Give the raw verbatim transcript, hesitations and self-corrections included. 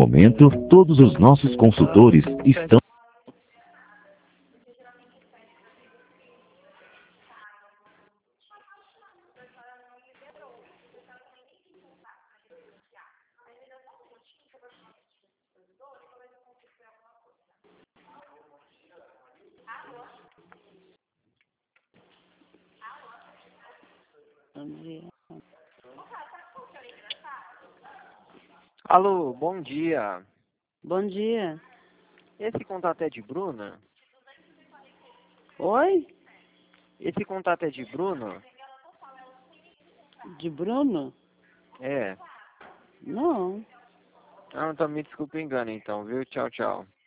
momento, todos os nossos consultores estão... Alô, bom dia. Bom dia. Esse contato é de Bruna? Oi? Esse contato é de Bruno? De Bruno? É. Não. Ah, então me desculpe o engano então, viu? Tchau, tchau.